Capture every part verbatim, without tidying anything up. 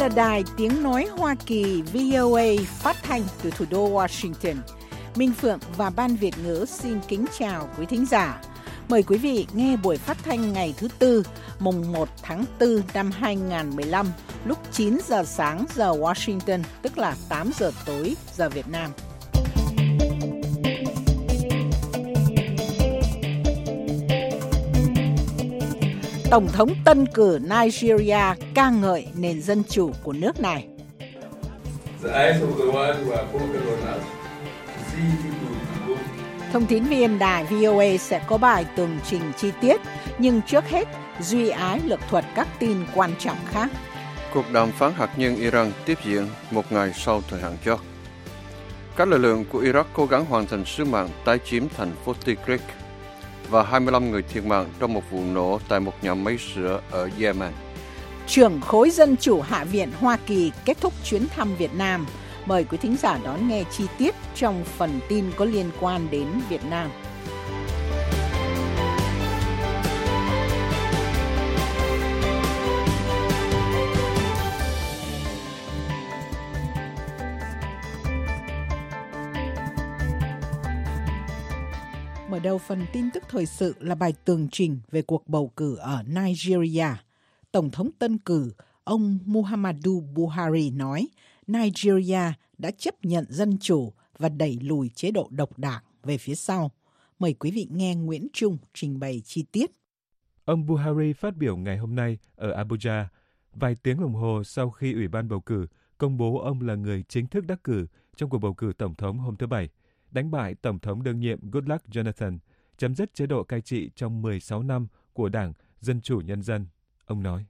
là Đài Tiếng Nói Hoa Kỳ vê o a phát thanh từ thủ đô Washington. Minh Phượng và Ban Việt ngữ xin kính chào quý thính giả. Mời quý vị nghe buổi phát thanh ngày thứ Tư, mùng một tháng tư năm hai nghìn không trăm mười lăm, lúc chín giờ sáng giờ Washington, tức là tám giờ tối giờ Việt Nam. Tổng thống tân cử Nigeria ca ngợi nền dân chủ của nước này. Thông tín viên đài vê o a sẽ có bài tường trình chi tiết, nhưng trước hết, Duy Ái lược thuật các tin quan trọng khác. Cuộc đàm phán hạt nhân Iran tiếp diễn một ngày sau thời hạn chót. Các lực lượng của Iraq cố gắng hoàn thành sứ mạng tái chiếm thành phố Tikrit và hai mươi lăm người thiệt mạng trong một vụ nổ tại một nhà máy sữa ở Yemen. Trưởng khối dân chủ Hạ viện Hoa Kỳ kết thúc chuyến thăm Việt Nam. Mời quý thính giả đón nghe chi tiết trong phần tin có liên quan đến Việt Nam. Mở đầu phần tin tức thời sự là bài tường trình về cuộc bầu cử ở Nigeria. Tổng thống tân cử, ông Muhammadu Buhari nói Nigeria đã chấp nhận dân chủ và đẩy lùi chế độ độc đảng về phía sau. Mời quý vị nghe Nguyễn Trung trình bày chi tiết. Ông Buhari phát biểu ngày hôm nay ở Abuja, vài tiếng đồng hồ sau khi Ủy ban bầu cử công bố ông là người chính thức đắc cử trong cuộc bầu cử tổng thống hôm thứ Bảy, đánh bại Tổng thống đương nhiệm Goodluck Jonathan, chấm dứt chế độ cai trị trong mười sáu năm của Đảng Dân Chủ Nhân dân. Ông nói,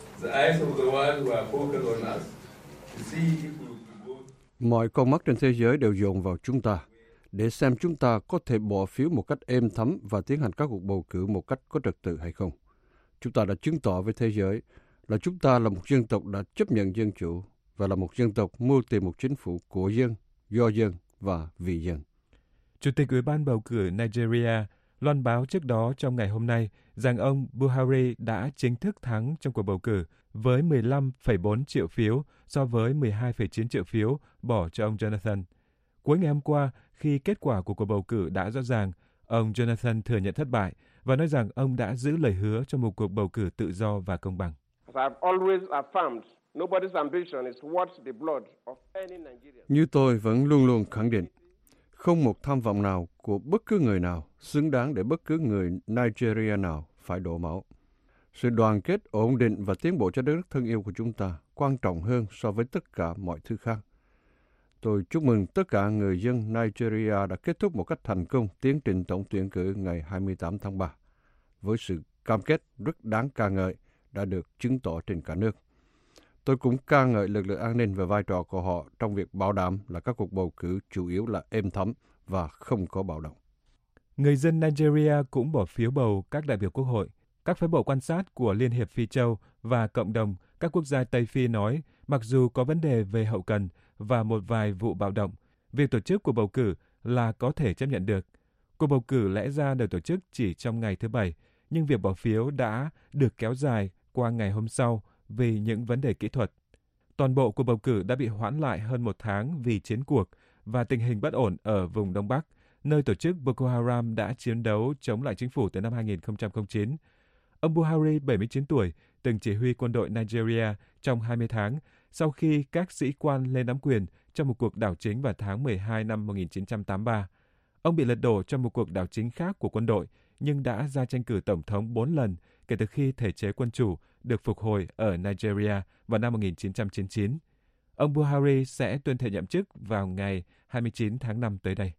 mọi con mắt trên thế giới đều dồn vào chúng ta để xem chúng ta có thể bỏ phiếu một cách êm thấm và tiến hành các cuộc bầu cử một cách có trật tự hay không. Chúng ta đã chứng tỏ với thế giới là chúng ta là một dân tộc đã chấp nhận dân chủ và là một dân tộc mưu tìm một chính phủ của dân, do dân và vì dân. Chủ tịch Ủy ban bầu cử Nigeria loan báo trước đó trong ngày hôm nay rằng ông Buhari đã chính thức thắng trong cuộc bầu cử với mười lăm phẩy bốn triệu phiếu so với mười hai phẩy chín triệu phiếu bỏ cho ông Jonathan. Cuối ngày hôm qua, khi kết quả của cuộc bầu cử đã rõ ràng, ông Jonathan thừa nhận thất bại và nói rằng ông đã giữ lời hứa trong một cuộc bầu cử tự do và công bằng. Như tôi vẫn luôn luôn khẳng định, không một tham vọng nào của bất cứ người nào xứng đáng để bất cứ người Nigeria nào phải đổ máu. Sự đoàn kết, ổn định và tiến bộ cho đất nước thân yêu của chúng ta quan trọng hơn so với tất cả mọi thứ khác. Tôi chúc mừng tất cả người dân Nigeria đã kết thúc một cách thành công tiến trình tổng tuyển cử ngày hai mươi tám tháng ba, với sự cam kết rất đáng ca ngợi đã được chứng tỏ trên cả nước. Tôi cũng ca ngợi lực lượng an ninh và vai trò của họ trong việc bảo đảm là các cuộc bầu cử chủ yếu là êm thấm và không có bạo động. Người dân Nigeria cũng bỏ phiếu bầu các đại biểu quốc hội. Các phái bộ quan sát của Liên hiệp Phi châu và cộng đồng các quốc gia Tây Phi nói mặc dù có vấn đề về hậu cần và một vài vụ bạo động, việc tổ chức cuộc bầu cử là có thể chấp nhận được. Cuộc bầu cử lẽ ra được tổ chức chỉ trong ngày thứ Bảy, nhưng việc bỏ phiếu đã được kéo dài qua ngày hôm sau vì những vấn đề kỹ thuật. Toàn bộ cuộc bầu cử đã bị hoãn lại hơn một tháng vì chiến cuộc và tình hình bất ổn ở vùng Đông Bắc, nơi tổ chức Boko Haram đã chiến đấu chống lại chính phủ từ năm hai nghìn không trăm lẻ chín. Ông Buhari, bảy mươi chín tuổi, từng chỉ huy quân đội Nigeria trong hai mươi tháng sau khi các sĩ quan lên nắm quyền trong một cuộc đảo chính vào tháng mười hai năm một nghìn chín trăm tám mươi ba. Ông bị lật đổ trong một cuộc đảo chính khác của quân đội, nhưng đã ra tranh cử tổng thống bốn lần kể từ khi thể chế quân chủ được phục hồi ở Nigeria vào năm một nghìn chín trăm chín mươi chín. Ông Buhari sẽ tuyên thệ nhậm chức vào ngày hai mươi chín tháng năm tới đây.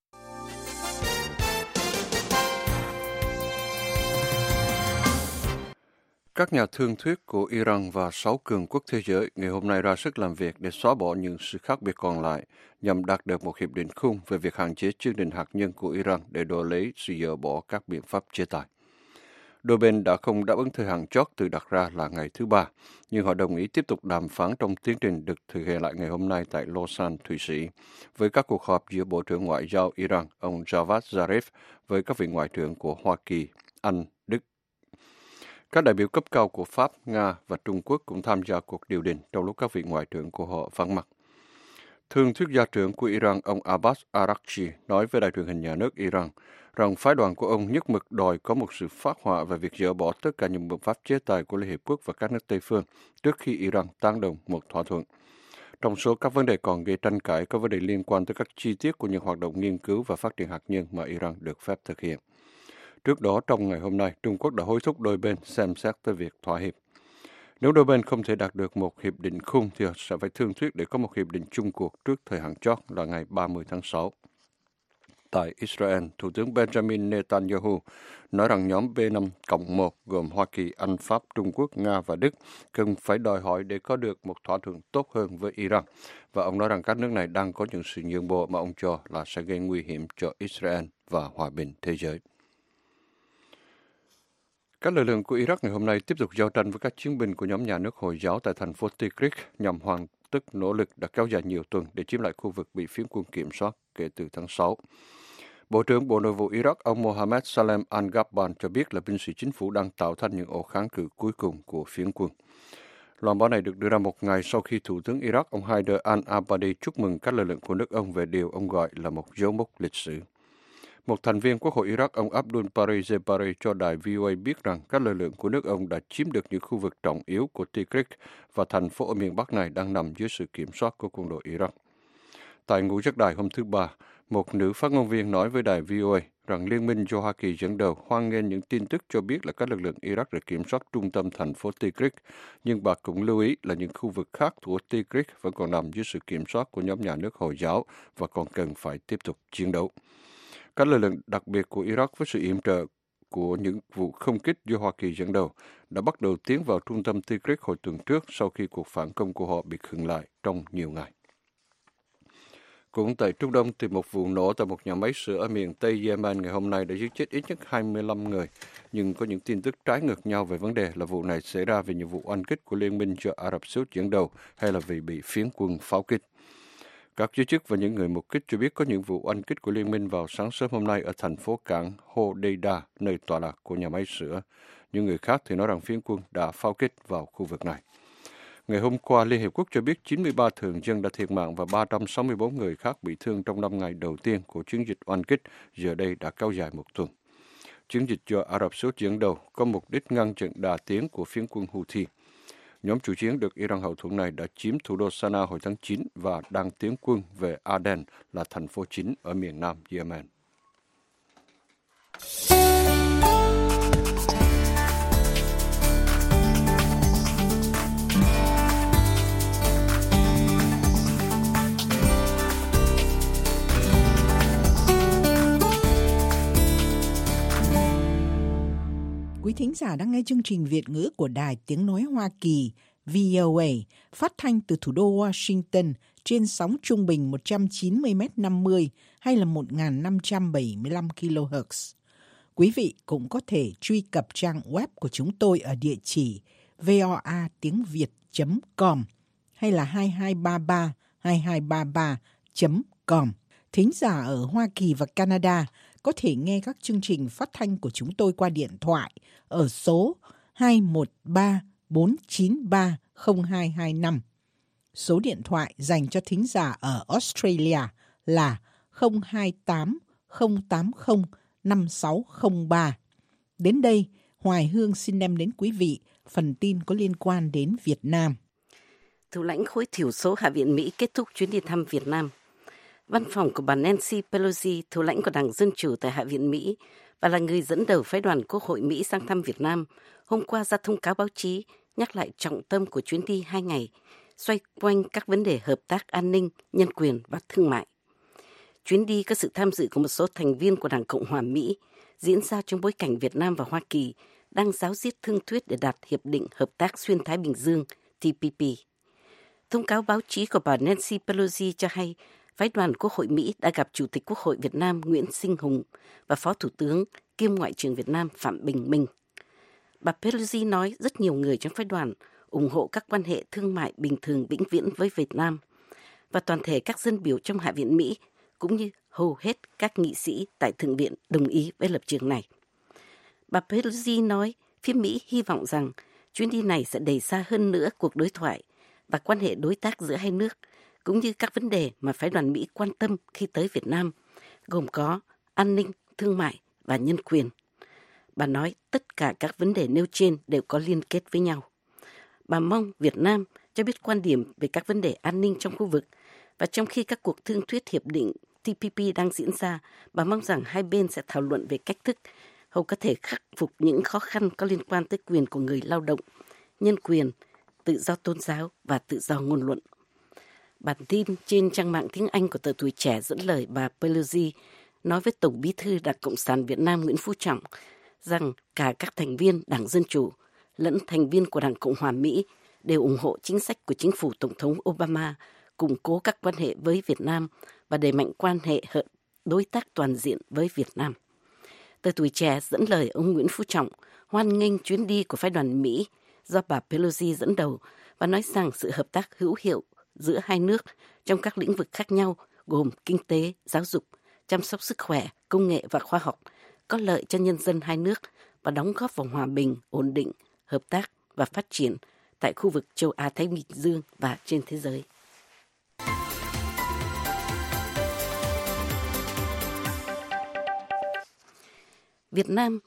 Các nhà thương thuyết của Iran và sáu cường quốc thế giới ngày hôm nay ra sức làm việc để xóa bỏ những sự khác biệt còn lại nhằm đạt được một hiệp định khung về việc hạn chế chương trình hạt nhân của Iran để đổi lấy sự dỡ bỏ các biện pháp chế tài. Đôi bên đã không đáp ứng thời hạn chót tự đặt ra là ngày thứ Ba, nhưng họ đồng ý tiếp tục đàm phán trong tiến trình được thực hiện lại ngày hôm nay tại Lausanne, Thụy Sĩ, với các cuộc họp giữa Bộ trưởng Ngoại giao Iran, ông Javad Zarif, với các vị ngoại trưởng của Hoa Kỳ, Anh, Đức. Các đại biểu cấp cao của Pháp, Nga và Trung Quốc cũng tham gia cuộc điều đình trong lúc các vị ngoại trưởng của họ vắng mặt. Thương thuyết gia trưởng của Iran, ông Abbas Araghchi, nói với đài truyền hình nhà nước Iran rằng phái đoàn của ông nhất mực đòi có một sự phát họa về việc dỡ bỏ tất cả những biện pháp chế tài của Liên Hiệp Quốc và các nước Tây phương trước khi Iran tán đồng một thỏa thuận. Trong số các vấn đề còn gây tranh cãi có vấn đề liên quan tới các chi tiết của những hoạt động nghiên cứu và phát triển hạt nhân mà Iran được phép thực hiện. Trước đó, trong ngày hôm nay, Trung Quốc đã hối thúc đôi bên xem xét tới việc thỏa hiệp. Nếu đôi bên không thể đạt được một hiệp định khung thì sẽ phải thương thuyết để có một hiệp định chung cuộc trước thời hạn chót là ngày ba mươi tháng sáu. Tại Israel, Thủ tướng Benjamin Netanyahu nói rằng nhóm B năm cộng một gồm Hoa Kỳ, Anh, Pháp, Trung Quốc, Nga và Đức cần phải đòi hỏi để có được một thỏa thuận tốt hơn với Iran. Và ông nói rằng các nước này đang có những sự nhượng bộ mà ông cho là sẽ gây nguy hiểm cho Israel và hòa bình thế giới. Các lực lượng của Iraq ngày hôm nay tiếp tục giao tranh với các chiến binh của nhóm nhà nước Hồi giáo tại thành phố Tikrit nhằm hoàn tất nỗ lực đã kéo dài nhiều tuần để chiếm lại khu vực bị phiến quân kiểm soát kể từ tháng sáu. Bộ trưởng Bộ Nội vụ Iraq ông Mohammed Salem al-Gabban cho biết là binh sĩ chính phủ đang tạo thành những ổ kháng cự cuối cùng của phiến quân. Loan báo này được đưa ra một ngày sau khi Thủ tướng Iraq ông Haider al-Abadi chúc mừng các lực lượng của nước ông về điều ông gọi là một dấu mốc lịch sử. Một thành viên Quốc hội Iraq, ông Abdul Bari Zebari cho đài vê o a biết rằng các lực lượng của nước ông đã chiếm được những khu vực trọng yếu của Tikrit và thành phố ở miền Bắc này đang nằm dưới sự kiểm soát của quân đội Iraq. Tại ngũ giác đài hôm thứ Ba, một nữ phát ngôn viên nói với đài vê o a rằng Liên minh do Hoa Kỳ dẫn đầu hoan nghênh những tin tức cho biết là các lực lượng Iraq đã kiểm soát trung tâm thành phố Tikrit, nhưng bà cũng lưu ý là những khu vực khác của Tikrit vẫn còn nằm dưới sự kiểm soát của nhóm nhà nước Hồi giáo và còn cần phải tiếp tục chiến đấu. Các lực lượng đặc biệt của Iraq với sự yểm trợ của những vụ không kích do Hoa Kỳ dẫn đầu đã bắt đầu tiến vào trung tâm Tikrit hồi tuần trước sau khi cuộc phản công của họ bị khựng lại trong nhiều ngày. Cũng tại Trung Đông thì một vụ nổ tại một nhà máy sữa ở miền Tây Yemen ngày hôm nay đã giết chết ít nhất hai mươi lăm người, nhưng có những tin tức trái ngược nhau về vấn đề là vụ này xảy ra vì những vụ oanh kích của Liên minh do Ả Rập Xê Út dẫn đầu hay là vì bị phiến quân pháo kích. Các giới chức và những người mục kích cho biết có những vụ oanh kích của Liên minh vào sáng sớm hôm nay ở thành phố cảng Hodeida, nơi tọa lạc của nhà máy sữa. Những người khác thì nói rằng phiến quân đã pháo kích vào khu vực này. Ngày hôm qua, Liên Hiệp Quốc cho biết chín mươi ba thường dân đã thiệt mạng và ba trăm sáu mươi bốn người khác bị thương trong năm ngày đầu tiên của chiến dịch oanh kích, giờ đây đã kéo dài một tuần. Chiến dịch do Ả Rập Xê Út dẫn đầu có mục đích ngăn chặn đà tiến của phiến quân Houthi. Nhóm chủ chiến được Iran hậu thuẫn này đã chiếm thủ đô Sanaa hồi tháng chín và đang tiến quân về Aden là thành phố chính ở miền nam Yemen. Quý thính giả đang nghe chương trình Việt ngữ của Đài Tiếng Nói Hoa Kỳ vê o a phát thanh từ thủ đô Washington trên sóng trung bình một trăm chín mươi mét năm mươi hay là một nghìn năm trăm bảy mươi lăm ki lô héc. Quý vị cũng có thể truy cập trang web của chúng tôi ở địa chỉ voa tiếng việt chấm com hay là hai hai ba ba hai hai ba ba chấm com. Thính giả ở Hoa Kỳ và Canada có thể nghe các chương trình phát thanh của chúng tôi qua điện thoại ở số hai một ba bốn chín ba không hai hai năm. Số điện thoại dành cho thính giả ở Australia là không hai tám không tám không năm sáu không ba. Đến đây, Hoài Hương xin đem đến quý vị phần tin có liên quan đến Việt Nam. Thủ lãnh khối thiểu số Hạ viện Mỹ kết thúc chuyến đi thăm Việt Nam. Văn phòng của bà Nancy Pelosi, thủ lãnh của Đảng Dân Chủ tại Hạ viện Mỹ và là người dẫn đầu phái đoàn Quốc hội Mỹ sang thăm Việt Nam, hôm qua ra thông cáo báo chí nhắc lại trọng tâm của chuyến đi hai ngày, xoay quanh các vấn đề hợp tác an ninh, nhân quyền và thương mại. Chuyến đi có sự tham dự của một số thành viên của Đảng Cộng hòa Mỹ, diễn ra trong bối cảnh Việt Nam và Hoa Kỳ đang ráo riết thương thuyết để đạt Hiệp định Hợp tác Xuyên Thái Bình Dương T P P. Thông cáo báo chí của bà Nancy Pelosi cho hay, phái đoàn Quốc hội Mỹ đã gặp Chủ tịch Quốc hội Việt Nam Nguyễn Sinh Hùng và Phó Thủ tướng kiêm Ngoại trưởng Việt Nam Phạm Bình Minh. Bà Pelosi nói rất nhiều người trong phái đoàn ủng hộ các quan hệ thương mại bình thường vĩnh viễn với Việt Nam và toàn thể các dân biểu trong Hạ viện Mỹ cũng như hầu hết các nghị sĩ tại Thượng viện đồng ý với lập trường này. Bà Pelosi nói phía Mỹ hy vọng rằng chuyến đi này sẽ đẩy xa hơn nữa cuộc đối thoại và quan hệ đối tác giữa hai nước, cũng như các vấn đề mà phái đoàn Mỹ quan tâm khi tới Việt Nam, gồm có an ninh, thương mại và nhân quyền. Bà nói tất cả các vấn đề nêu trên đều có liên kết với nhau. Bà mong Việt Nam cho biết quan điểm về các vấn đề an ninh trong khu vực, và trong khi các cuộc thương thuyết hiệp định T P P đang diễn ra, bà mong rằng hai bên sẽ thảo luận về cách thức hầu có thể khắc phục những khó khăn có liên quan tới quyền của người lao động, nhân quyền, tự do tôn giáo và tự do ngôn luận. Bản tin trên trang mạng tiếng Anh của tờ Tuổi Trẻ dẫn lời bà Pelosi nói với Tổng bí thư Đảng Cộng sản Việt Nam Nguyễn Phú Trọng rằng cả các thành viên Đảng Dân Chủ lẫn thành viên của Đảng Cộng hòa Mỹ đều ủng hộ chính sách của chính phủ Tổng thống Obama củng cố các quan hệ với Việt Nam và đẩy mạnh quan hệ hợp đối tác toàn diện với Việt Nam. Tờ Tuổi Trẻ dẫn lời ông Nguyễn Phú Trọng hoan nghênh chuyến đi của phái đoàn Mỹ do bà Pelosi dẫn đầu và nói rằng sự hợp tác hữu hiệu giữa hai nước trong các lĩnh vực khác nhau gồm kinh tế, giáo dục, chăm sóc sức khỏe, công nghệ và khoa học có lợi cho nhân dân hai nước và đóng góp vào hòa bình, ổn định, hợp tác và phát triển tại khu vực châu Á-Thái Bình Dương và trên thế giới. Việt Nam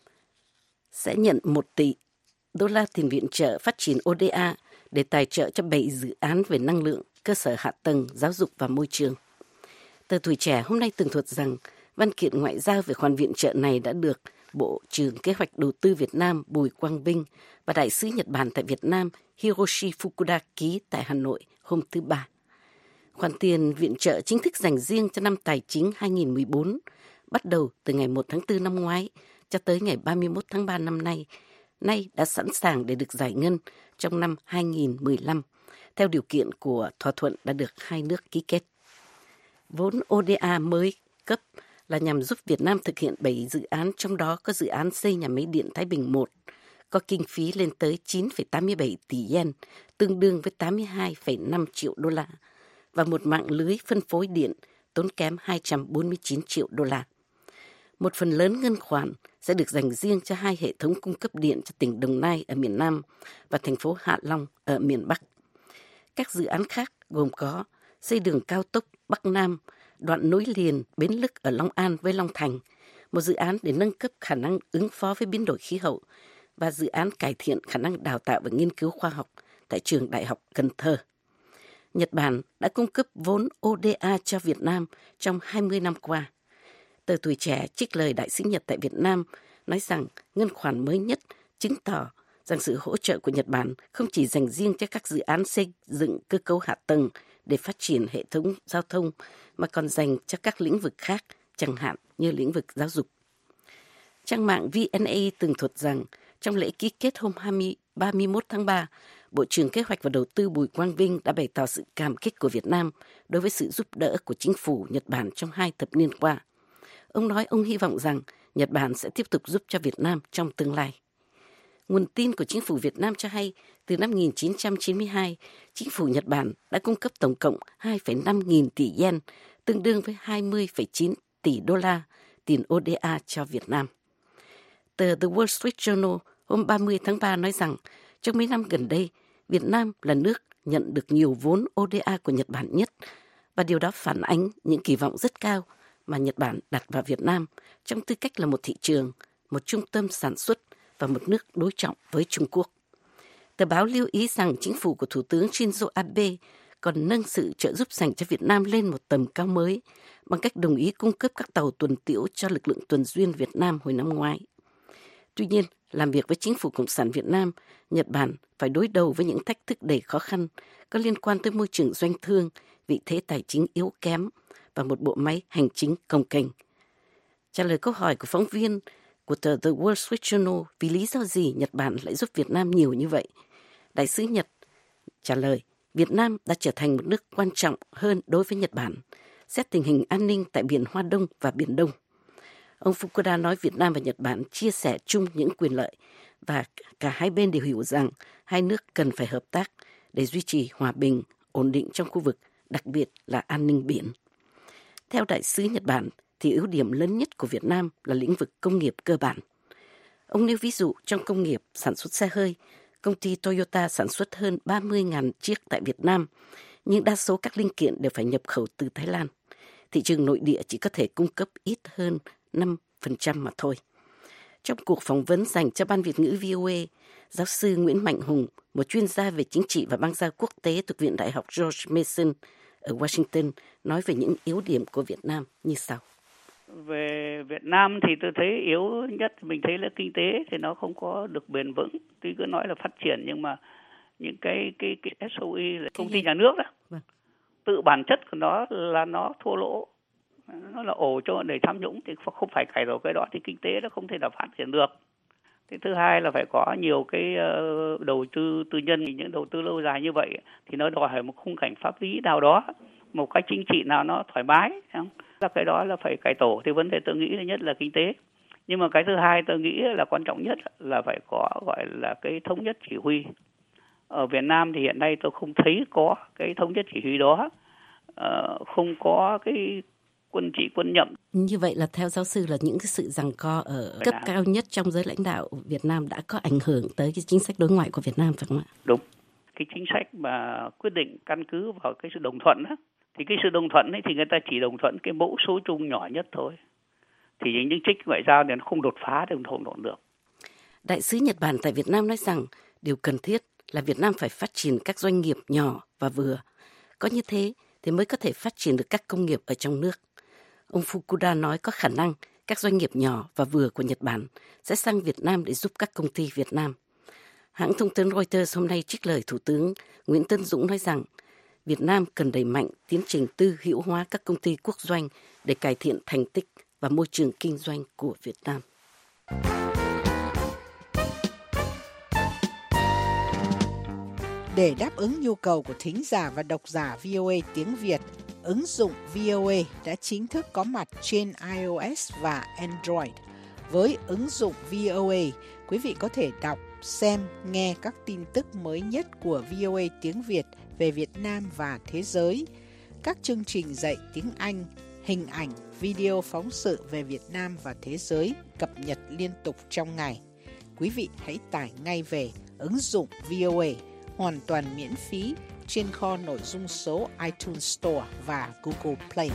sẽ nhận một tỷ đô la tiền viện trợ phát triển O D A để tài trợ cho bảy dự án về năng lượng, cơ sở hạ tầng, giáo dục và môi trường. Tờ Tuổi Trẻ hôm nay tường thuật rằng văn kiện ngoại giao về khoản viện trợ này đã được Bộ trưởng Kế hoạch Đầu tư Việt Nam Bùi Quang Vinh và Đại sứ Nhật Bản tại Việt Nam Hiroshi Fukuda ký tại Hà Nội hôm thứ Ba. Khoản tiền viện trợ chính thức dành riêng cho năm tài chính hai nghìn không trăm mười bốn, bắt đầu từ ngày một tháng tư năm ngoái cho tới ngày ba mươi mốt tháng ba năm nay, nay đã sẵn sàng để được giải ngân trong năm hai nghìn không trăm mười lăm, theo điều kiện của thỏa thuận đã được hai nước ký kết. Vốn O D A mới cấp là nhằm giúp Việt Nam thực hiện bảy dự án, trong đó có dự án xây nhà máy điện Thái Bình một, có kinh phí lên tới chín phẩy tám mươi bảy tỷ yen, tương đương với tám mươi hai phẩy năm triệu đô la, và một mạng lưới phân phối điện tốn kém hai trăm bốn mươi chín triệu đô la. Một phần lớn ngân khoản sẽ được dành riêng cho hai hệ thống cung cấp điện cho tỉnh Đồng Nai ở miền Nam và thành phố Hạ Long ở miền Bắc. Các dự án khác gồm có xây đường cao tốc Bắc Nam, đoạn nối liền Bến Lức ở Long An với Long Thành, một dự án để nâng cấp khả năng ứng phó với biến đổi khí hậu và dự án cải thiện khả năng đào tạo và nghiên cứu khoa học tại trường Đại học Cần Thơ. Nhật Bản đã cung cấp vốn O D A cho Việt Nam trong hai mươi năm qua. Tờ Tuổi Trẻ trích lời Đại sứ Nhật tại Việt Nam nói rằng ngân khoản mới nhất chứng tỏ rằng sự hỗ trợ của Nhật Bản không chỉ dành riêng cho các dự án xây dựng cơ cấu hạ tầng để phát triển hệ thống giao thông, mà còn dành cho các lĩnh vực khác, chẳng hạn như lĩnh vực giáo dục. Trang mạng V N A tường thuật rằng trong lễ ký kết hôm ba mươi mốt tháng ba, Bộ trưởng Kế hoạch và Đầu tư Bùi Quang Vinh đã bày tỏ sự cảm kích của Việt Nam đối với sự giúp đỡ của chính phủ Nhật Bản trong hai thập niên qua. Ông nói ông hy vọng rằng Nhật Bản sẽ tiếp tục giúp cho Việt Nam trong tương lai. Nguồn tin của chính phủ Việt Nam cho hay, từ năm một nghìn chín trăm chín mươi hai, chính phủ Nhật Bản đã cung cấp tổng cộng hai phẩy năm nghìn tỷ yen, tương đương với hai mươi phẩy chín tỷ đô la tiền O D A cho Việt Nam. Tờ The Wall Street Journal hôm ba mươi tháng ba nói rằng trong mấy năm gần đây, Việt Nam là nước nhận được nhiều vốn O D A của Nhật Bản nhất, và điều đó phản ánh những kỳ vọng rất cao mà Nhật Bản đặt vào Việt Nam trong tư cách là một thị trường, một trung tâm sản xuất và một nước đối trọng với Trung Quốc. Tờ báo lưu ý rằng chính phủ của Thủ tướng Shinzo Abe còn nâng sự trợ giúp dành cho Việt Nam lên một tầm cao mới bằng cách đồng ý cung cấp các tàu tuần tiễu cho lực lượng tuần duyên Việt Nam hồi năm ngoái. Tuy nhiên, làm việc với chính phủ Cộng sản Việt Nam, Nhật Bản phải đối đầu với những thách thức đầy khó khăn có liên quan tới môi trường doanh thương, vị thế tài chính yếu kém và một bộ máy hành chính cồng kềnh. Trả lời câu hỏi của phóng viên của tờ The Wall Street Journal vì lý do gì Nhật Bản lại giúp Việt Nam nhiều như vậy, Đại sứ Nhật trả lời Việt Nam đã trở thành một nước quan trọng hơn đối với Nhật Bản, xét tình hình an ninh tại Biển Hoa Đông và Biển Đông. Ông Fukuda nói Việt Nam và Nhật Bản chia sẻ chung những quyền lợi và cả hai bên đều hiểu rằng hai nước cần phải hợp tác để duy trì hòa bình, ổn định trong khu vực, đặc biệt là an ninh biển. Theo Đại sứ Nhật Bản, thì ưu điểm lớn nhất của Việt Nam là lĩnh vực công nghiệp cơ bản. Ông nêu ví dụ trong công nghiệp sản xuất xe hơi, công ty Toyota sản xuất hơn ba mươi nghìn chiếc tại Việt Nam, nhưng đa số các linh kiện đều phải nhập khẩu từ Thái Lan. Thị trường nội địa chỉ có thể cung cấp ít hơn năm phần trăm mà thôi. Trong cuộc phỏng vấn dành cho Ban Việt ngữ vê o a, giáo sư Nguyễn Mạnh Hùng, một chuyên gia về chính trị và bang giao quốc tế thuộc Viện Đại học George Mason ở Washington, nói về những yếu điểm của Việt Nam như sau. Về Việt Nam thì tôi thấy yếu nhất mình thấy là kinh tế thì nó không có được bền vững. Tuy cứ nói là phát triển nhưng mà những cái cái cái ét o e là công ty nhà nước đó, vâng. tự bản chất của nó là nó thua lỗ, nó là ổ cho để tham nhũng thì không phải cải tổ cái đó thì kinh tế nó không thể nào phát triển được. Cái thứ hai là phải có nhiều cái uh, đầu tư tư nhân, những đầu tư lâu dài như vậy thì nó đòi hỏi một khung cảnh pháp lý nào đó, một cái chính trị nào nó thoải mái, không? Là cái đó là phải cải tổ. Thì vấn đề tôi nghĩ nhất là kinh tế. Nhưng mà cái thứ hai tôi nghĩ là quan trọng nhất là phải có gọi là cái thống nhất chỉ huy. Ở Việt Nam thì hiện nay tôi không thấy có cái thống nhất chỉ huy đó, uh, không có cái quân trị quân nhậm. Như vậy là theo giáo sư là những cái sự giằng co ở Việt cấp Nam. Cao nhất trong giới lãnh đạo Việt Nam đã có ảnh hưởng tới cái chính sách đối ngoại của Việt Nam phải không ạ? Đúng. Cái chính sách mà quyết định căn cứ vào cái sự đồng thuận đó, thì cái sự đồng thuận ấy thì người ta chỉ đồng thuận cái mẫu số chung nhỏ nhất thôi. Thì những chính sách ngoại giao này nó không đột phá được, không đột được. Đại sứ Nhật Bản tại Việt Nam nói rằng điều cần thiết là Việt Nam phải phát triển các doanh nghiệp nhỏ và vừa. Có như thế thì mới có thể phát triển được các công nghiệp ở trong nước. Ông Fukuda nói có khả năng các doanh nghiệp nhỏ và vừa của Nhật Bản sẽ sang Việt Nam để giúp các công ty Việt Nam. Hãng thông tấn Reuters hôm nay trích lời Thủ tướng Nguyễn Tấn Dũng nói rằng Việt Nam cần đẩy mạnh tiến trình tư hữu hóa các công ty quốc doanh để cải thiện thành tích và môi trường kinh doanh của Việt Nam. Để đáp ứng nhu cầu của thính giả và độc giả vê o a tiếng Việt, ứng dụng vê o a đã chính thức có mặt trên iOS và Android. Với ứng dụng vê o a, quý vị có thể đọc, xem, nghe các tin tức mới nhất của vê o a tiếng Việt về Việt Nam và thế giới, các chương trình dạy tiếng Anh, hình ảnh, video phóng sự về Việt Nam và thế giới cập nhật liên tục trong ngày. Quý vị hãy tải ngay về ứng dụng vê o a hoàn toàn miễn phí trên kho nội dung số iTunes Store và Google Play.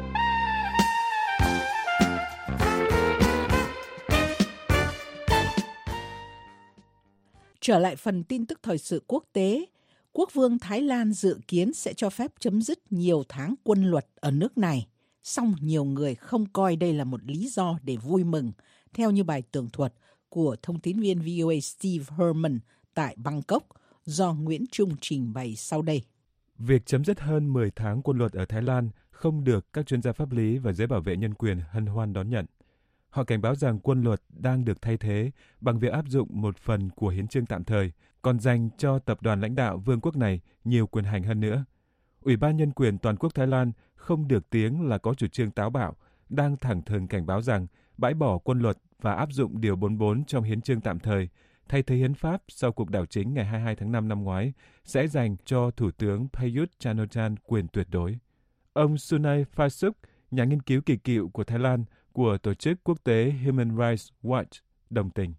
Trở lại phần tin tức thời sự quốc tế, Quốc vương Thái Lan dự kiến sẽ cho phép chấm dứt nhiều tháng quân luật ở nước này, song nhiều người không coi đây là một lý do để vui mừng, theo như bài tường thuật của thông tín viên vê o a Steve Herman tại Bangkok, do Nguyễn Trung trình bày sau đây. Việc chấm dứt hơn mười tháng quân luật ở Thái Lan không được các chuyên gia pháp lý và giới bảo vệ nhân quyền hân hoan đón nhận. Họ cảnh báo rằng quân luật đang được thay thế bằng việc áp dụng một phần của hiến chương tạm thời, còn dành cho tập đoàn lãnh đạo vương quốc này nhiều quyền hành hơn nữa. Ủy ban Nhân quyền Toàn quốc Thái Lan không được tiếng là có chủ trương táo bạo, đang thẳng thừng cảnh báo rằng bãi bỏ quân luật và áp dụng điều bốn mươi bốn trong hiến chương tạm thời, thay thế hiến pháp sau cuộc đảo chính ngày hai mươi hai tháng năm năm ngoái, sẽ dành cho Thủ tướng Prayut Chan-o-cha quyền tuyệt đối. Ông Sunay Phasuk, nhà nghiên cứu kỳ cựu của Thái Lan của tổ chức quốc tế Human Rights Watch, đồng tình.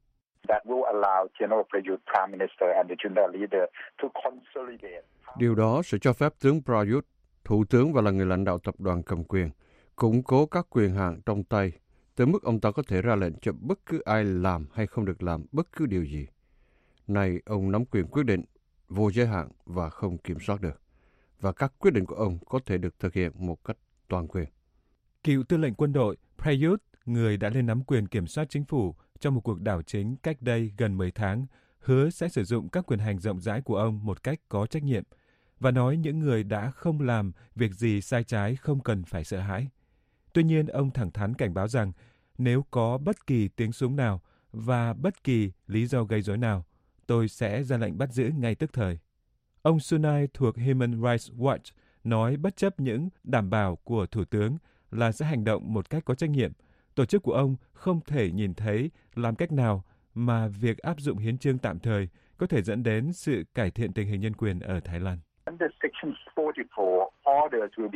Điều đó sẽ cho phép tướng Prayut, thủ tướng và là người lãnh đạo tập đoàn cầm quyền, củng cố các quyền hạn trong tay, tới mức ông ta có thể ra lệnh cho bất cứ ai làm hay không được làm bất cứ điều gì. Nay, ông nắm quyền quyết định vô giới hạn và không kiểm soát được, và các quyết định của ông có thể được thực hiện một cách toàn quyền. Cựu tư lệnh quân đội Prayut, người đã lên nắm quyền kiểm soát chính phủ trong một cuộc đảo chính cách đây gần mười tháng, hứa sẽ sử dụng các quyền hành rộng rãi của ông một cách có trách nhiệm, và nói những người đã không làm việc gì sai trái không cần phải sợ hãi. Tuy nhiên, ông thẳng thắn cảnh báo rằng nếu có bất kỳ tiếng súng nào và bất kỳ lý do gây rối nào, tôi sẽ ra lệnh bắt giữ ngay tức thời. Ông Sunay thuộc Human Rights Watch nói bất chấp những đảm bảo của Thủ tướng là sẽ hành động một cách có trách nhiệm, tổ chức của ông không thể nhìn thấy làm cách nào mà việc áp dụng hiến chương tạm thời có thể dẫn đến sự cải thiện tình hình nhân quyền ở Thái Lan.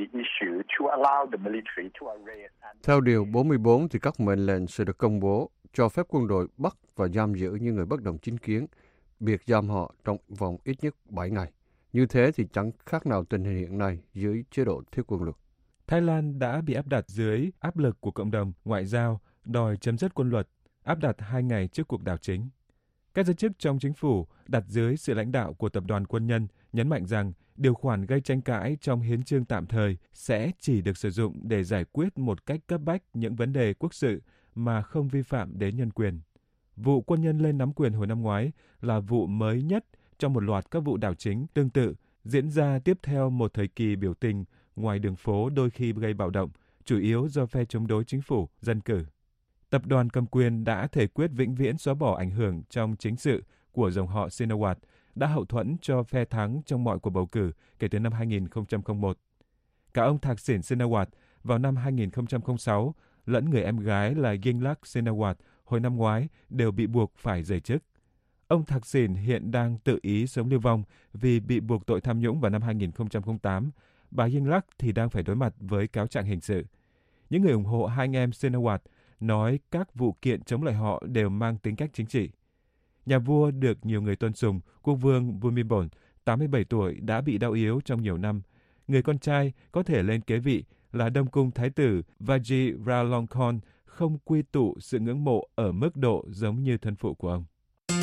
Theo Điều bốn mươi bốn thì các mệnh lệnh sẽ được công bố cho phép quân đội bắt và giam giữ những người bất đồng chính kiến, biệt giam họ trong vòng ít nhất bảy ngày. Như thế thì chẳng khác nào tình hình hiện nay dưới chế độ thiết quân luật. Thái Lan đã bị áp đặt dưới áp lực của cộng đồng ngoại giao, đòi chấm dứt quân luật, áp đặt hai ngày trước cuộc đảo chính. Các giới chức trong chính phủ đặt dưới sự lãnh đạo của tập đoàn quân nhân nhấn mạnh rằng điều khoản gây tranh cãi trong hiến chương tạm thời sẽ chỉ được sử dụng để giải quyết một cách cấp bách những vấn đề quốc sự mà không vi phạm đến nhân quyền. Vụ quân nhân lên nắm quyền hồi năm ngoái là vụ mới nhất trong một loạt các vụ đảo chính tương tự diễn ra tiếp theo một thời kỳ biểu tình ngoài đường phố đôi khi gây bạo động, chủ yếu do phe chống đối chính phủ, dân cử. Tập đoàn cầm quyền đã thể quyết vĩnh viễn xóa bỏ ảnh hưởng trong chính sự của dòng họ Shinawatra, đã hậu thuẫn cho phe thắng trong mọi cuộc bầu cử kể từ năm hai nghìn không trăm lẻ một. Cả ông Thaksin Shinawatra vào năm hai nghìn không trăm lẻ sáu lẫn người em gái là Yingluck Shinawatra hồi năm ngoái đều bị buộc phải rời chức. Ông Thaksin hiện đang tự ý sống lưu vong vì bị buộc tội tham nhũng vào năm hai nghìn không trăm lẻ tám. Bà Yingluck thì đang phải đối mặt với cáo trạng hình sự. Những người ủng hộ hai anh em Shinawatra nói các vụ kiện chống lại họ đều mang tính cách chính trị. Nhà vua được nhiều người tôn sùng, quốc vương Bhumibol, tám mươi bảy tuổi, đã bị đau yếu trong nhiều năm. Người con trai có thể lên kế vị là Đông cung Thái tử Vajiralongkorn không quy tụ sự ngưỡng mộ ở mức độ giống như thân phụ của ông.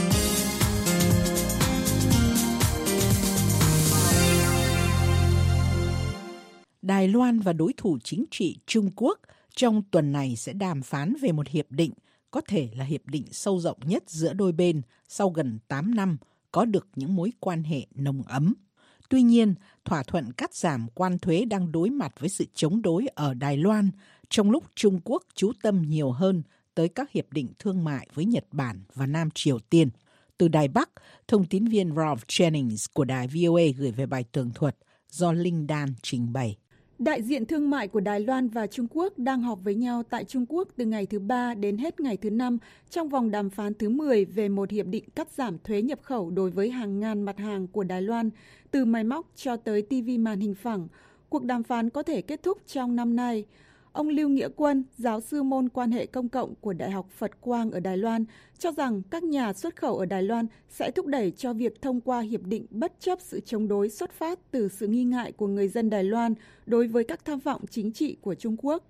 Đài Loan và đối thủ chính trị Trung Quốc trong tuần này sẽ đàm phán về một hiệp định, có thể là hiệp định sâu rộng nhất giữa đôi bên sau gần tám năm có được những mối quan hệ nồng ấm. Tuy nhiên, thỏa thuận cắt giảm quan thuế đang đối mặt với sự chống đối ở Đài Loan, trong lúc Trung Quốc chú tâm nhiều hơn tới các hiệp định thương mại với Nhật Bản và Nam Triều Tiên. Từ Đài Bắc, thông tín viên Ralph Jennings của đài vê o a gửi về bài tường thuật do Linh Dan trình bày. Đại diện thương mại của Đài Loan và Trung Quốc đang họp với nhau tại Trung Quốc từ ngày thứ ba đến hết ngày thứ năm trong vòng đàm phán thứ mười về một hiệp định cắt giảm thuế nhập khẩu đối với hàng ngàn mặt hàng của Đài Loan, từ máy móc cho tới ti vi màn hình phẳng. Cuộc đàm phán có thể kết thúc trong năm nay. Ông Lưu Nghĩa Quân, giáo sư môn quan hệ công cộng của Đại học Phật Quang ở Đài Loan, cho rằng các nhà xuất khẩu ở Đài Loan sẽ thúc đẩy cho việc thông qua hiệp định bất chấp sự chống đối xuất phát từ sự nghi ngại của người dân Đài Loan đối với các tham vọng chính trị của Trung Quốc.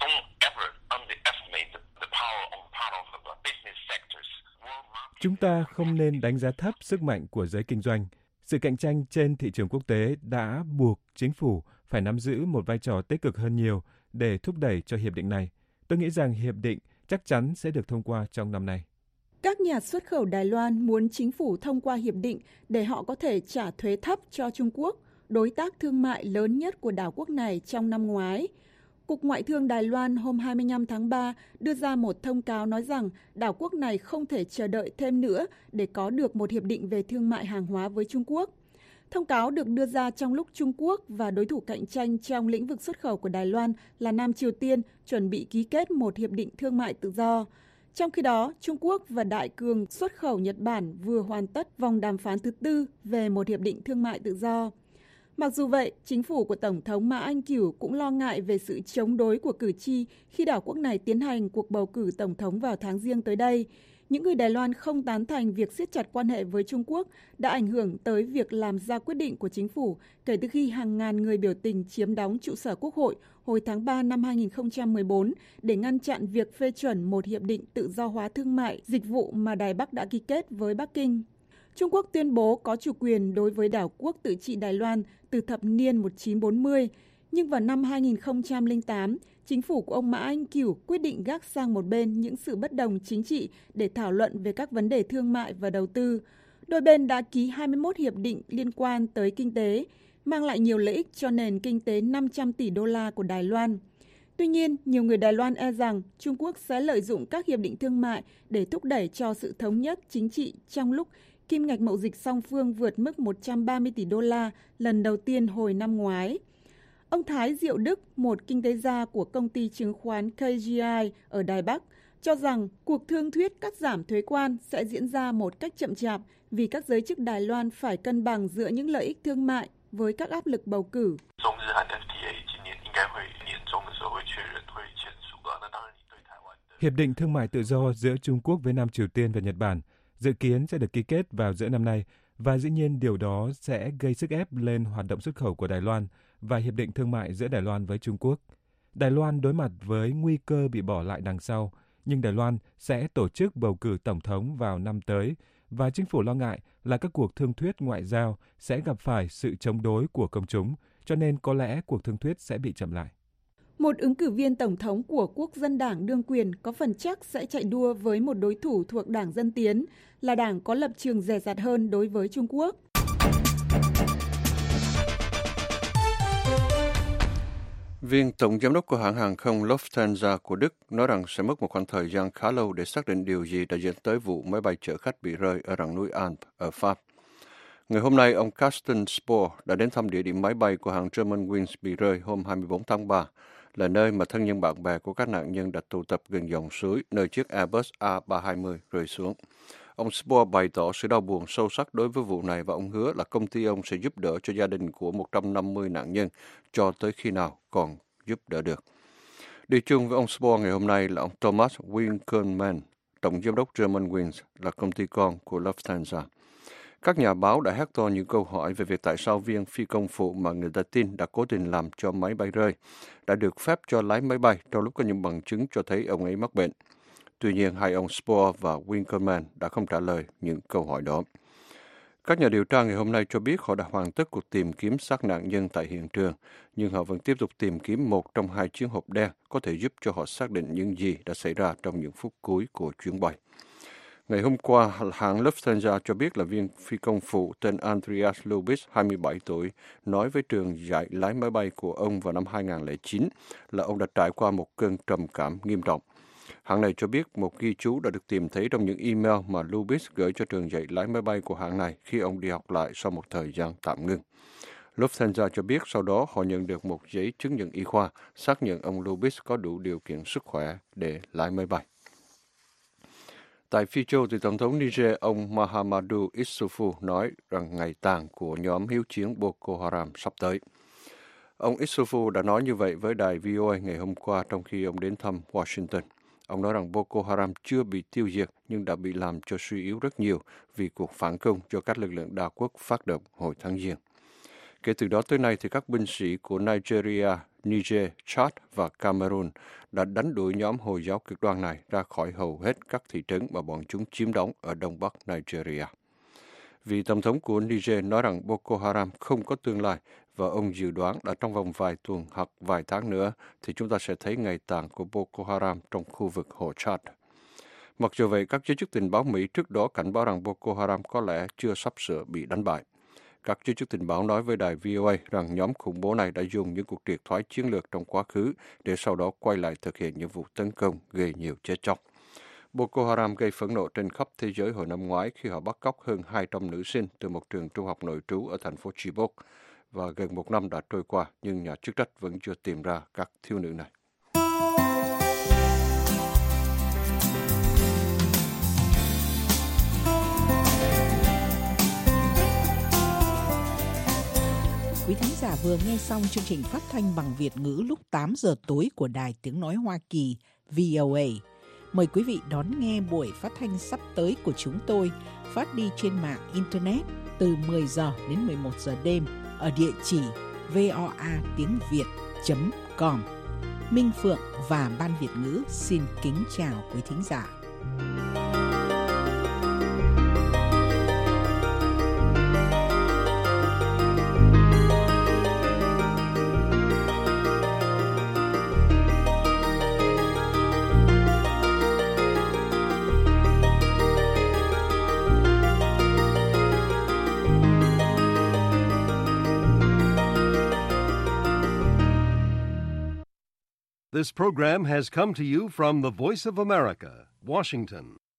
Chúng ta không nên đánh giá thấp sức mạnh của giới kinh doanh. Sự cạnh tranh trên thị trường quốc tế đã buộc chính phủ phải nắm giữ một vai trò tích cực hơn nhiều để thúc đẩy cho hiệp định này. Tôi nghĩ rằng hiệp định chắc chắn sẽ được thông qua trong năm nay. Các nhà xuất khẩu Đài Loan muốn chính phủ thông qua hiệp định để họ có thể trả thuế thấp cho Trung Quốc, đối tác thương mại lớn nhất của đảo quốc này trong năm ngoái. Cục Ngoại thương Đài Loan hôm hai mươi lăm tháng ba đưa ra một thông cáo nói rằng đảo quốc này không thể chờ đợi thêm nữa để có được một hiệp định về thương mại hàng hóa với Trung Quốc. Thông cáo được đưa ra trong lúc Trung Quốc và đối thủ cạnh tranh trong lĩnh vực xuất khẩu của Đài Loan là Nam Triều Tiên chuẩn bị ký kết một hiệp định thương mại tự do. Trong khi đó, Trung Quốc và đại cường xuất khẩu Nhật Bản vừa hoàn tất vòng đàm phán thứ tư về một hiệp định thương mại tự do. Mặc dù vậy, chính phủ của Tổng thống Mã Anh Cửu cũng lo ngại về sự chống đối của cử tri khi đảo quốc này tiến hành cuộc bầu cử tổng thống vào tháng Giêng tới đây. Những người Đài Loan không tán thành việc siết chặt quan hệ với Trung Quốc đã ảnh hưởng tới việc làm ra quyết định của chính phủ kể từ khi hàng ngàn người biểu tình chiếm đóng trụ sở Quốc hội hồi tháng ba năm hai nghìn không trăm mười bốn để ngăn chặn việc phê chuẩn một hiệp định tự do hóa thương mại, dịch vụ mà Đài Bắc đã ký kết với Bắc Kinh. Trung Quốc tuyên bố có chủ quyền đối với đảo quốc tự trị Đài Loan từ thập niên một nghìn chín trăm bốn mươi, nhưng vào năm hai nghìn không trăm lẻ tám, chính phủ của ông Mã Anh Cửu quyết định gác sang một bên những sự bất đồng chính trị để thảo luận về các vấn đề thương mại và đầu tư. Đôi bên đã ký hai mươi mốt hiệp định liên quan tới kinh tế, mang lại nhiều lợi ích cho nền kinh tế năm trăm tỷ đô la của Đài Loan. Tuy nhiên, nhiều người Đài Loan e rằng Trung Quốc sẽ lợi dụng các hiệp định thương mại để thúc đẩy cho sự thống nhất chính trị trong lúc kim ngạch mậu dịch song phương vượt mức một trăm ba mươi tỷ đô la lần đầu tiên hồi năm ngoái. Ông Thái Diệu Đức, một kinh tế gia của công ty chứng khoán K G I ở Đài Bắc, cho rằng cuộc thương thuyết cắt giảm thuế quan sẽ diễn ra một cách chậm chạp vì các giới chức Đài Loan phải cân bằng giữa những lợi ích thương mại với các áp lực bầu cử. Hiệp định Thương mại Tự do giữa Trung Quốc với Nam Triều Tiên và Nhật Bản dự kiến sẽ được ký kết vào giữa năm nay, và dĩ nhiên điều đó sẽ gây sức ép lên hoạt động xuất khẩu của Đài Loan và Hiệp định Thương mại giữa Đài Loan với Trung Quốc. Đài Loan đối mặt với nguy cơ bị bỏ lại đằng sau, nhưng Đài Loan sẽ tổ chức bầu cử tổng thống vào năm tới, và chính phủ lo ngại là các cuộc thương thuyết ngoại giao sẽ gặp phải sự chống đối của công chúng, cho nên có lẽ cuộc thương thuyết sẽ bị chậm lại. Một ứng cử viên tổng thống của Quốc dân đảng đương quyền có phần chắc sẽ chạy đua với một đối thủ thuộc Đảng Dân Tiến, là đảng có lập trường dè dặt hơn đối với Trung Quốc. Viên tổng giám đốc của hãng hàng không Lufthansa của Đức nói rằng sẽ mất một khoảng thời gian khá lâu để xác định điều gì đã dẫn tới vụ máy bay chở khách bị rơi ở rặng núi Alps ở Pháp. Ngày hôm nay, ông Carsten Spohr đã đến thăm địa điểm máy bay của hãng Germanwings bị rơi hôm hai mươi bốn tháng ba, là nơi mà thân nhân bạn bè của các nạn nhân đã tụ tập gần dòng suối, nơi chiếc Airbus A ba hai mươi rơi xuống. Ông Spohr bày tỏ sự đau buồn sâu sắc đối với vụ này và ông hứa là công ty ông sẽ giúp đỡ cho gia đình của một trăm năm mươi nạn nhân cho tới khi nào còn giúp đỡ được. Đi chung với ông Spohr ngày hôm nay là ông Thomas Winkelmann, tổng giám đốc Germanwings, là công ty con của Lufthansa. Các nhà báo đã hét to những câu hỏi về việc tại sao viên phi công phụ mà người ta tin đã cố tình làm cho máy bay rơi đã được phép cho lái máy bay trong lúc có những bằng chứng cho thấy ông ấy mắc bệnh. Tuy nhiên, hai ông Spohr và Winkelmann đã không trả lời những câu hỏi đó. Các nhà điều tra ngày hôm nay cho biết họ đã hoàn tất cuộc tìm kiếm xác nạn nhân tại hiện trường, nhưng họ vẫn tiếp tục tìm kiếm một trong hai chiếc hộp đen có thể giúp cho họ xác định những gì đã xảy ra trong những phút cuối của chuyến bay. Ngày hôm qua, hãng Lufthansa cho biết là viên phi công phụ tên Andreas Lubitz, hai mươi bảy tuổi, nói với trường dạy lái máy bay của ông vào năm hai nghìn không trăm lẻ chín là ông đã trải qua một cơn trầm cảm nghiêm trọng. Hãng này cho biết một ghi chú đã được tìm thấy trong những email mà Lubitz gửi cho trường dạy lái máy bay của hãng này khi ông đi học lại sau một thời gian tạm ngưng. Lufthansa cho biết sau đó họ nhận được một giấy chứng nhận y khoa xác nhận ông Lubitz có đủ điều kiện sức khỏe để lái máy bay. Tại Phi Châu, thì Tổng thống Niger ông Mahamadou Issoufou nói rằng ngày tàn của nhóm hiếu chiến Boko Haram sắp tới. Ông Issoufou đã nói như vậy với đài vê o a ngày hôm qua trong khi ông đến thăm Washington. Ông nói rằng Boko Haram chưa bị tiêu diệt nhưng đã bị làm cho suy yếu rất nhiều vì cuộc phản công do các lực lượng đa quốc phát động hồi tháng Giêng. Kể từ đó tới nay, thì các binh sĩ của Nigeria, Niger, Chad và Cameroon đã đánh đuổi nhóm Hồi giáo cực đoan này ra khỏi hầu hết các thị trấn mà bọn chúng chiếm đóng ở đông bắc Nigeria. Vị Tổng thống của Niger nói rằng Boko Haram không có tương lai và ông dự đoán là trong vòng vài tuần hoặc vài tháng nữa thì chúng ta sẽ thấy ngày tàn của Boko Haram trong khu vực hồ Chad. Mặc dù vậy, các giới chức tình báo Mỹ trước đó cảnh báo rằng Boko Haram có lẽ chưa sắp sửa bị đánh bại. Các giới chức tình báo nói với đài vê o a rằng nhóm khủng bố này đã dùng những cuộc triệt thoái chiến lược trong quá khứ để sau đó quay lại thực hiện những vụ tấn công gây nhiều chết chóc. Boko Haram gây phẫn nộ trên khắp thế giới hồi năm ngoái khi họ bắt cóc hơn hai trăm nữ sinh từ một trường trung học nội trú ở thành phố Chibok, và gần một năm đã trôi qua nhưng nhà chức trách vẫn chưa tìm ra các thiếu nữ này. Quý thính giả vừa nghe xong chương trình phát thanh bằng Việt ngữ lúc tám giờ tối của Đài Tiếng Nói Hoa Kỳ vê o a. Mời quý vị đón nghe buổi phát thanh sắp tới của chúng tôi phát đi trên mạng Internet từ mười giờ đến mười một giờ đêm ở địa chỉ voa tiếng việt chấm com. Minh Phượng và Ban Việt ngữ xin kính chào quý thính giả. This program has come to you from the Voice of America, Washington.